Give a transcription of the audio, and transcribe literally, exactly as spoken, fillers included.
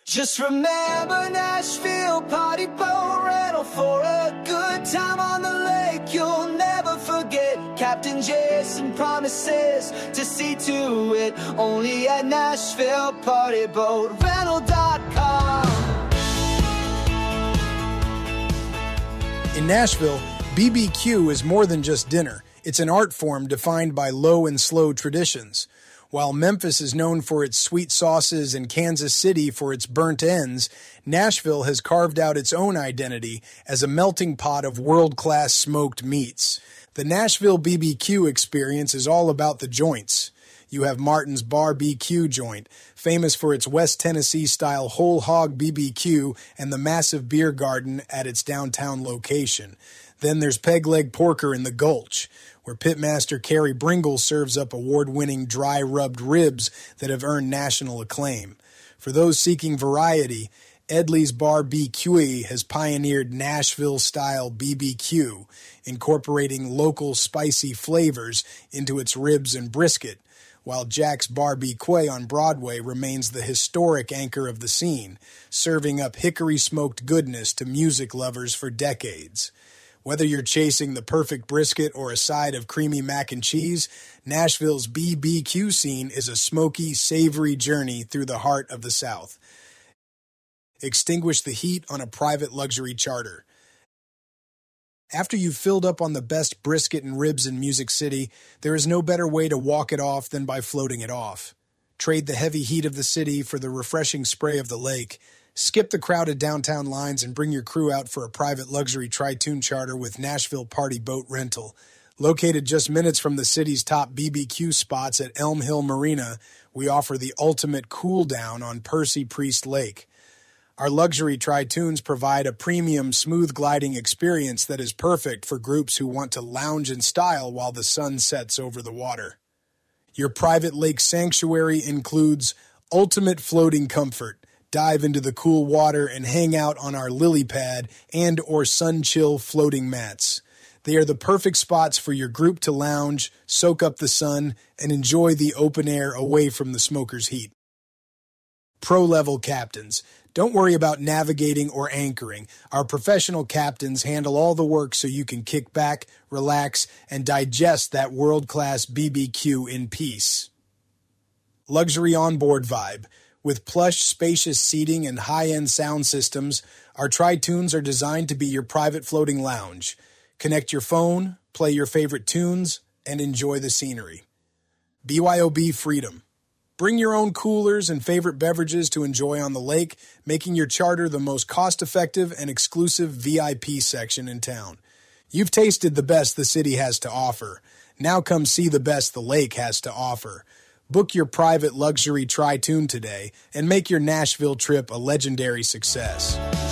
Just remember Nashville Party Boat Rental for a good time on the lake you'll never forget. Captain Jason promises to see to it only at Nashville Party Boat Rental dot com. In Nashville, B B Q is more than just dinner. It's an art form defined by low and slow traditions. While Memphis is known for its sweet sauces and Kansas City for its burnt ends, Nashville has carved out its own identity as a melting pot of world-class smoked meats. The Nashville B B Q experience is all about the joints. You have Martin's Bar B Q joint, famous for its West Tennessee-style whole hog B B Q and the massive beer garden at its downtown location. Then there's Peg Leg Porker in the Gulch, where pitmaster Kerry Bringle serves up award-winning dry-rubbed ribs that have earned national acclaim. For those seeking variety, Edley's Bar B Q has pioneered Nashville-style B B Q, incorporating local spicy flavors into its ribs and brisket, while Jack's Bar B Q on Broadway remains the historic anchor of the scene, serving up hickory-smoked goodness to music lovers for decades. Whether you're chasing the perfect brisket or a side of creamy mac and cheese, Nashville's B B Q scene is a smoky, savory journey through the heart of the South. Extinguish the heat on a private luxury charter. After you've filled up on the best brisket and ribs in Music City, there is no better way to walk it off than by floating it off. Trade the heavy heat of the city for the refreshing spray of the lake. Skip the crowded downtown lines and bring your crew out for a private luxury tri-toon charter with Nashville Party Boat Rental. Located just minutes from the city's top B B Q spots at Elm Hill Marina, we offer the ultimate cool down on Percy Priest Lake. Our luxury tri-toons provide a premium smooth gliding experience that is perfect for groups who want to lounge in style while the sun sets over the water. Your private lake sanctuary includes ultimate floating comfort. Dive into the cool water and hang out on our lily pad and or sun chill floating mats. They are the perfect spots for your group to lounge, soak up the sun, and enjoy the open air away from the smoker's heat. Pro-level captains. Don't worry about navigating or anchoring. Our professional captains handle all the work so you can kick back, relax, and digest that world-class B B Q in peace. Luxury onboard vibe. With plush, spacious seating and high-end sound systems, our tri-toons are designed to be your private floating lounge. Connect your phone, play your favorite tunes, and enjoy the scenery. B Y O B Freedom. Bring your own coolers and favorite beverages to enjoy on the lake, making your charter the most cost-effective and exclusive V I P section in town. You've tasted the best the city has to offer. Now come see the best the lake has to offer. Book your private luxury tri-toon today and make your Nashville trip a legendary success.